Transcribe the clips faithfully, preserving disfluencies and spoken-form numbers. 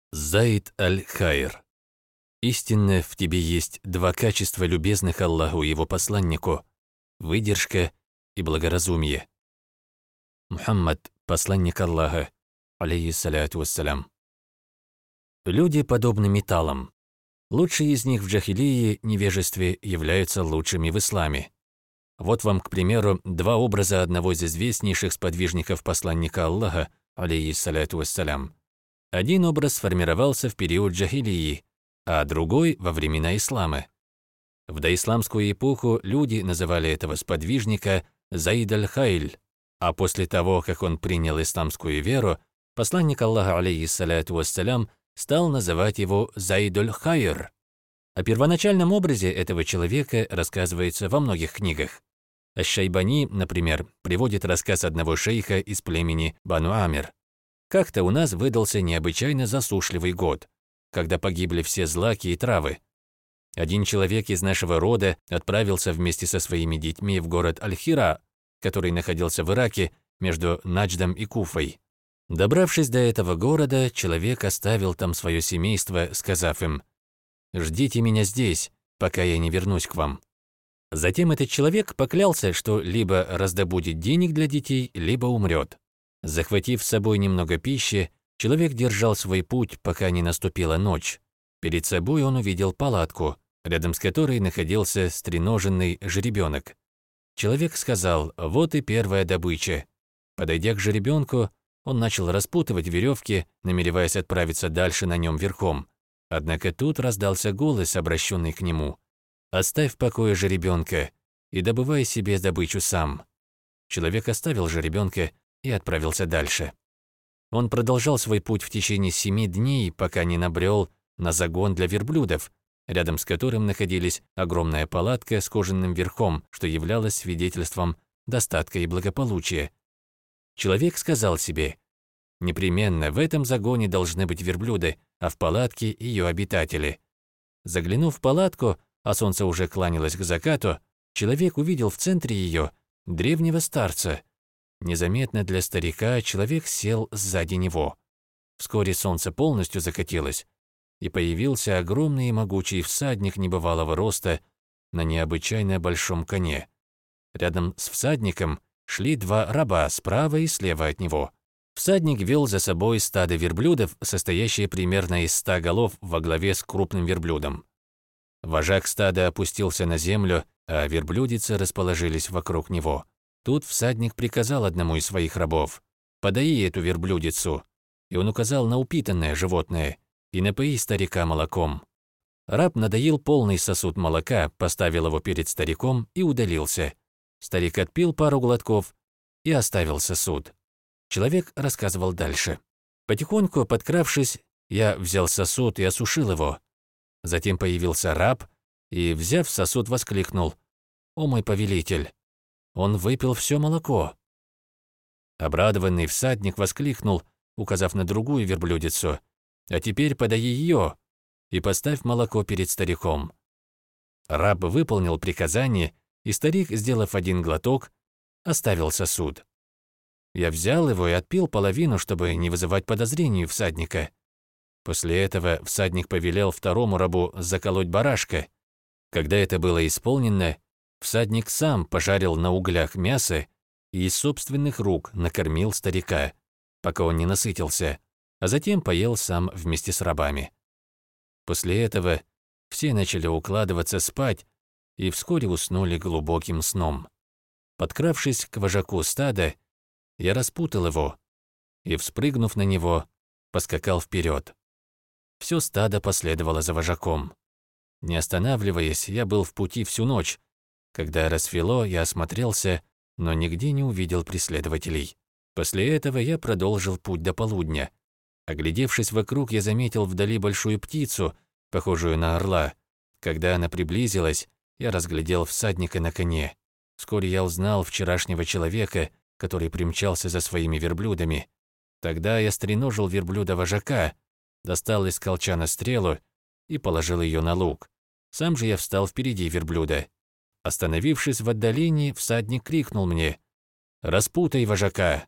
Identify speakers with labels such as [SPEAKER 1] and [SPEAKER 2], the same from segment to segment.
[SPEAKER 1] Заид аль-Хайр. Истинно в тебе есть два качества, любезных Аллаху и его посланнику – выдержка и благоразумие. Мухаммад, посланник Аллаха, алейхиссаляту вассалям. Люди подобны металлам. Лучшие из них в джахилии, невежестве, являются лучшими в исламе. Вот вам, к примеру, два образа одного из известнейших сподвижников посланника Аллаха, алейхиссаляту вассалям. Один образ сформировался в период джахилии, а другой – во времена ислама. В доисламскую эпоху люди называли этого сподвижника Заид аль-Хайль, а после того, как он принял исламскую веру, посланник Аллаха, алейхиссаляту вассалям, стал называть его Заид аль-Хайр. О первоначальном образе этого человека рассказывается во многих книгах. Аш-Шайбани, например, приводит рассказ одного шейха из племени Бану Амир. Как-то у нас выдался необычайно засушливый год, когда погибли все злаки и травы. Один человек из нашего рода отправился вместе со своими детьми в город Аль-Хира, который находился в Ираке между Надждом и Куфой. Добравшись до этого города, человек оставил там свое семейство, сказав им: «Ждите меня здесь, пока я не вернусь к вам». Затем этот человек поклялся, что либо раздобудет денег для детей, либо умрет. Захватив с собой немного пищи, человек держал свой путь, пока не наступила ночь. Перед собой он увидел палатку, рядом с которой находился стреноженный жеребенок. Человек сказал: «Вот и первая добыча». Подойдя к жеребенку, он начал распутывать веревки, намереваясь отправиться дальше на нем верхом. Однако тут раздался голос, обращенный к нему: «Оставь в покое жеребенка и добывай себе добычу сам». Человек оставил жеребенка и отправился дальше. Он продолжал свой путь в течение семи дней, пока не набрел на загон для верблюдов, рядом с которым находились огромная палатка с кожаным верхом, что являлось свидетельством достатка и благополучия. Человек сказал себе: непременно в этом загоне должны быть верблюды, а в палатке ее обитатели. Заглянув в палатку, а солнце уже кланялось к закату, человек увидел в центре ее древнего старца. Незаметно для старика человек сел сзади него. Вскоре солнце полностью закатилось, и появился огромный и могучий всадник небывалого роста на необычайно большом коне. Рядом с всадником шли два раба справа и слева от него. Всадник вел за собой стадо верблюдов, состоящее примерно из ста голов во главе с крупным верблюдом. Вожак стада опустился на землю, а верблюдицы расположились вокруг него. Тут всадник приказал одному из своих рабов: «Подаи эту верблюдицу», и он указал на упитанное животное: «И напои старика молоком». Раб надоил полный сосуд молока, поставил его перед стариком и удалился. Старик отпил пару глотков и оставил сосуд. Человек рассказывал дальше. Потихоньку подкравшись, я взял сосуд и осушил его. Затем появился раб и, взяв сосуд, воскликнул: «О мой повелитель! Он выпил все молоко». Обрадованный всадник воскликнул, указав на другую верблюдицу: «А теперь подай ее и поставь молоко перед стариком». Раб выполнил приказание, и старик, сделав один глоток, оставил сосуд. Я взял его и отпил половину, чтобы не вызывать подозрений у всадника. После этого всадник повелел второму рабу заколоть барашка. Когда это было исполнено, всадник сам пожарил на углях мясо и из собственных рук накормил старика, пока он не насытился, а затем поел сам вместе с рабами. После этого все начали укладываться спать и вскоре уснули глубоким сном. Подкравшись к вожаку стада, я распутал его и, вспрыгнув на него, поскакал вперед. Все стадо последовало за вожаком. Не останавливаясь, я был в пути всю ночь. Когда рассвело, я осмотрелся, но нигде не увидел преследователей. После этого я продолжил путь до полудня. Оглядевшись вокруг, я заметил вдали большую птицу, похожую на орла. Когда она приблизилась, я разглядел всадника на коне. Вскоре я узнал вчерашнего человека, который примчался за своими верблюдами. Тогда я стреножил верблюда вожака, достал из колчана стрелу и положил ее на лук. Сам же я встал впереди верблюда. Остановившись в отдалении, всадник крикнул мне: «Распутай вожака!»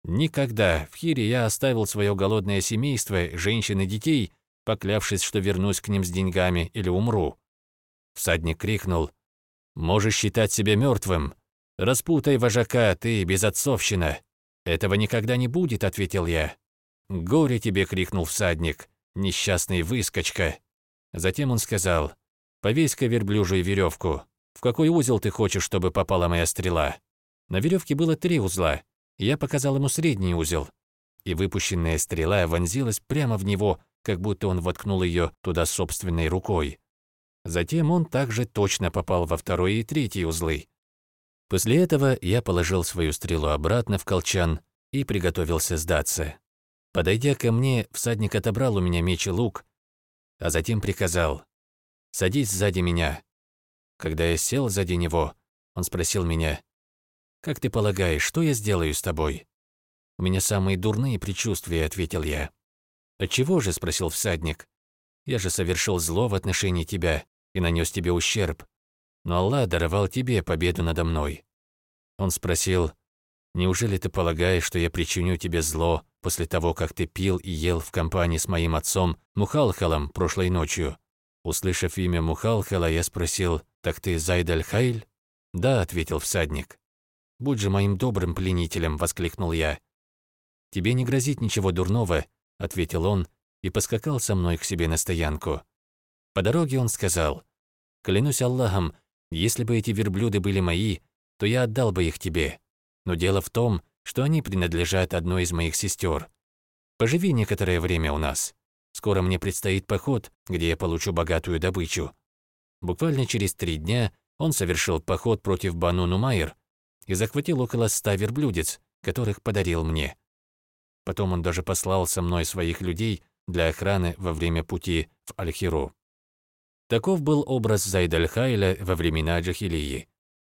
[SPEAKER 1] Никогда в Хире я оставил свое голодное семейство, женщин и детей, поклявшись, что вернусь к ним с деньгами или умру». Всадник крикнул: «Можешь считать себя мертвым. Распутай вожака, ты безотцовщина». «Этого никогда не будет», — ответил я. «Горе тебе», — крикнул всадник, — «несчастный выскочка». Затем он сказал: «Повесь-ка верблюжью веревку. В какой узел ты хочешь, чтобы попала моя стрела?» На веревке было три узла. Я показал ему средний узел, и выпущенная стрела вонзилась прямо в него, как будто он воткнул ее туда собственной рукой. Затем он также точно попал во второй и третий узлы. После этого я положил свою стрелу обратно в колчан и приготовился сдаться. Подойдя ко мне, всадник отобрал у меня меч и лук, а затем приказал: «Садись сзади меня». Когда я сел сзади него, он спросил меня: «Как ты полагаешь, что я сделаю с тобой?» «У меня самые дурные предчувствия», — ответил я. «Отчего же?» — спросил всадник. «Я же совершил зло в отношении тебя и нанес тебе ущерб, но Аллах даровал тебе победу надо мной». Он спросил: «Неужели ты полагаешь, что я причиню тебе зло после того, как ты пил и ел в компании с моим отцом Мухалхалом прошлой ночью?» Услышав имя Мухалхала, я спросил: «Так ты Зайд аль-Хайль?» «Да», — ответил всадник. «Будь же моим добрым пленителем», — воскликнул я. «Тебе не грозит ничего дурного», — ответил он и поскакал со мной к себе на стоянку. По дороге он сказал: «Клянусь Аллахом, если бы эти верблюды были мои, то я отдал бы их тебе. Но дело в том, что они принадлежат одной из моих сестер. Поживи некоторое время у нас. Скоро мне предстоит поход, где я получу богатую добычу». Буквально через три дня он совершил поход против Бану Нумайр и захватил около ста верблюдец, которых подарил мне. Потом он даже послал со мной своих людей для охраны во время пути в Аль-Хиру. Таков был образ Зайд аль-Хайля во времена джахилии.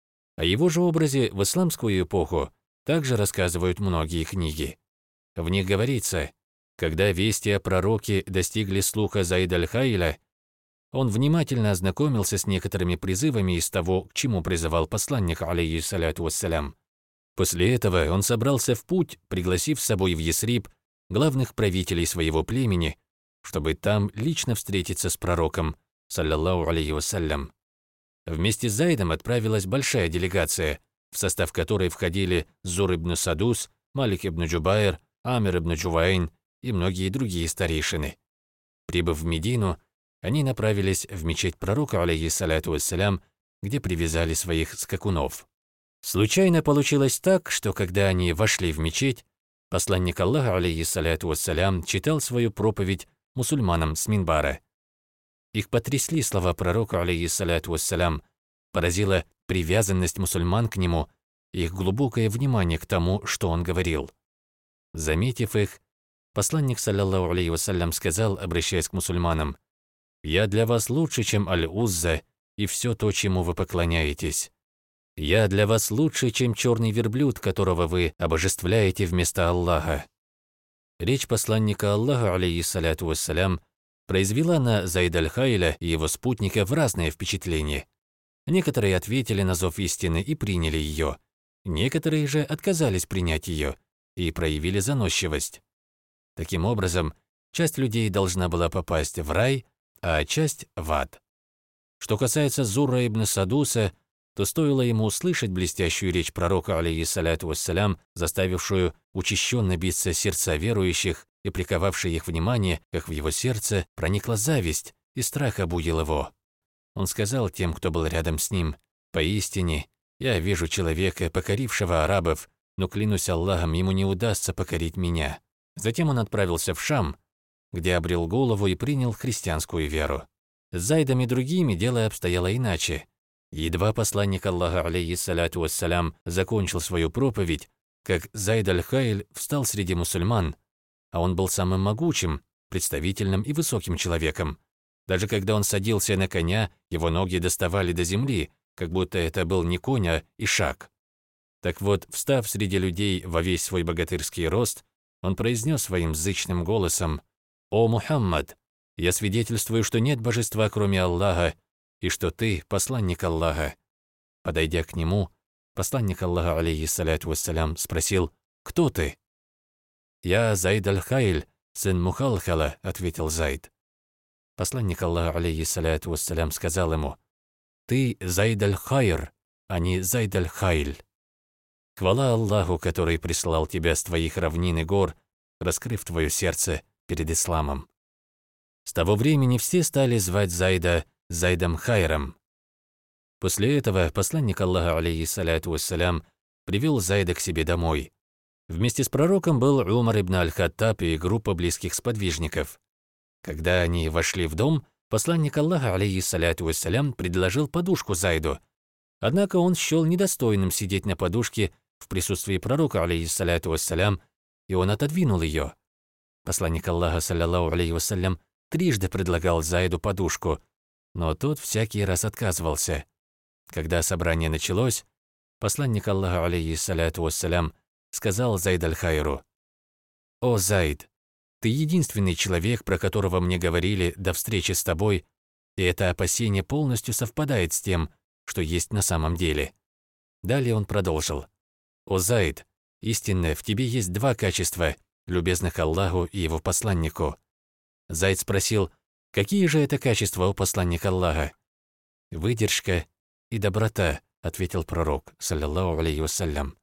[SPEAKER 1] О его же образе в исламскую эпоху также рассказывают многие книги. В них говорится: когда вести о пророке достигли слуха Зайд аль-Хайля, он внимательно ознакомился с некоторыми призывами из того, к чему призывал посланник, алейхиссаляту вассалям. После этого он собрался в путь, пригласив с собой в Ясриб главных правителей своего племени, чтобы там лично встретиться с пророком, саллаллаху алейхи вассалям. Вместе с Зайдом отправилась большая делегация, в состав которой входили Зур ибн Садус, Малик ибн Джубайр, Амир ибн Джувайн и многие другие старейшины. Прибыв в Медину, они направились в мечеть пророка, алейхиссаляту вассалям, где привязали своих скакунов. Случайно получилось так, что когда они вошли в мечеть, посланник Аллаха, алейхиссаляту вассалям, читал свою проповедь мусульманам с минбара. Их потрясли слова пророка, алейхиссаляту вассалям, поразила привязанность мусульман к нему и их глубокое внимание к тому, что он говорил. Заметив их, посланник, саллаллаху алейхи вассалям, сказал, обращаясь к мусульманам: «Я для вас лучше, чем Аль-Узза и все то, чему вы поклоняетесь. Я для вас лучше, чем черный верблюд, которого вы обожествляете вместо Аллаха». Речь посланника Аллаха, алейхиссаляту вассалям, произвела на Зайд аль-Хайля и его спутников разное впечатление. Некоторые ответили на зов истины и приняли ее, некоторые же отказались принять ее и проявили заносчивость. Таким образом, часть людей должна была попасть в рай, а часть в ад. Что касается Зурра ибн Садуса, то стоило ему услышать блестящую речь пророка, алейхиссаляту вассалям, заставившую учащенно биться сердца верующих и приковавшей их внимание, как в его сердце проникла зависть, и страх обуял его. Он сказал тем, кто был рядом с ним: «Поистине, я вижу человека, покорившего арабов, но, клянусь Аллахом, ему не удастся покорить меня». Затем он отправился в Шам, где обрел голову и принял христианскую веру. С Зайдом и другими дело обстояло иначе. Едва посланник Аллаха, алейхиссаляту вассалям, закончил свою проповедь, как Зайд аль-Хайль встал среди мусульман, а он был самым могучим, представительным и высоким человеком. Даже когда он садился на коня, его ноги доставали до земли, как будто это был не конь, а ишак. Так вот, встав среди людей во весь свой богатырский рост, он произнес своим зычным голосом: «О Мухаммад, я свидетельствую, что нет божества, кроме Аллаха, и что ты посланник Аллаха». Подойдя к нему, посланник Аллаха, алейхиссаляту вассалям, спросил: «Кто ты?» «Я Зайд аль-Хайль, сын Мухалхала», — ответил Зайд. Посланник Аллаха, алейхиссаляту вассалям, сказал ему: «Ты Зайд аль-Хайр, а не Зайд аль-Хайль. Хвала Аллаху, который прислал тебя с твоих равнин и гор, раскрыв твое сердце перед исламом». С того времени все стали звать Зайда Зайдом Хайром. После этого посланник Аллаха, алейхиссаляту вассалям, привел Зайда к себе домой. Вместе с пророком был Умар ибн аль-Хаттаб и группа близких сподвижников. Когда они вошли в дом, посланник Аллаха, алейхиссаляту вассалям, предложил подушку Зайду. Однако он счел недостойным сидеть на подушке в присутствии пророка, алейхиссаляту вассалям, и он отодвинул ее. Посланник Аллаха, саллаллаху алейхи вассалям, трижды предлагал Зайду подушку, но тот всякий раз отказывался. Когда собрание началось, посланник Аллаха, алейхиссаляту вассалям, сказал Зайд аль-Хайру: «О, Зайд, ты единственный человек, про которого мне говорили до встречи с тобой, и это опасение полностью совпадает с тем, что есть на самом деле». Далее он продолжил: «О, Зайд, истинно в тебе есть два качества, любезных Аллаху и его посланнику». Зайд спросил: «Какие же это качества, о посланник Аллаха?» «Выдержка и доброта», — ответил пророк, саллаллаху алейхи вассалям.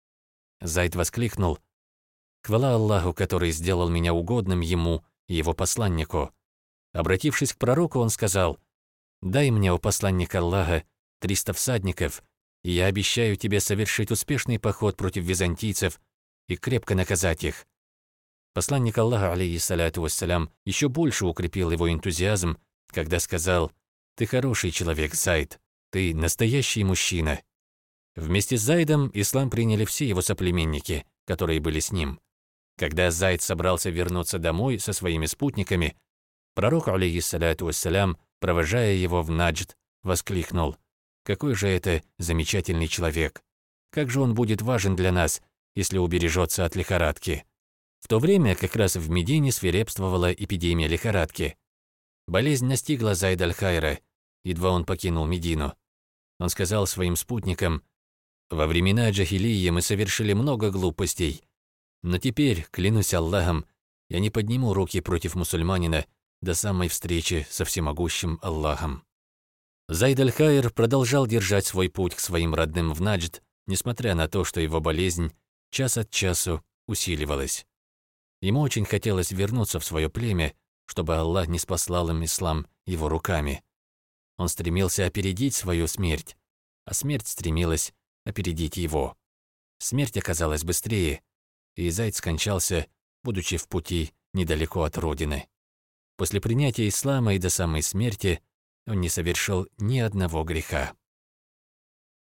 [SPEAKER 1] Зайд воскликнул: «Хвала Аллаху, который сделал меня угодным ему и его посланнику». Обратившись к пророку, он сказал: «Дай мне, о посланник Аллаха, триста всадников, и я обещаю тебе совершить успешный поход против византийцев и крепко наказать их». Посланник Аллаха, алейхиссаляту вассалям, еще больше укрепил его энтузиазм, когда сказал: «Ты хороший человек, Зайд, ты настоящий мужчина». Вместе с Зайдом ислам приняли все его соплеменники, которые были с ним. Когда Зайд собрался вернуться домой со своими спутниками, пророк, алейхиссаляту вассалям, провожая его в Наджд, воскликнул: «Какой же это замечательный человек! Как же он будет важен для нас, если убережется от лихорадки!» В то время как раз в Медине свирепствовала эпидемия лихорадки. Болезнь настигла Зайда аль-Хайра, едва он покинул Медину. Он сказал своим спутникам: «Во времена джахилии мы совершили много глупостей, но теперь, клянусь Аллахом, я не подниму руки против мусульманина до самой встречи со всемогущим Аллахом». Зайд аль-Хайр продолжал держать свой путь к своим родным в Наджд, несмотря на то, что его болезнь час от часу усиливалась. Ему очень хотелось вернуться в свое племя, чтобы Аллах не спаслал им ислам его руками. Он стремился опередить свою смерть, а смерть стремилась опередить его. Смерть оказалась быстрее, и Зайд скончался, будучи в пути недалеко от родины. После принятия ислама и до самой смерти он не совершил ни одного греха.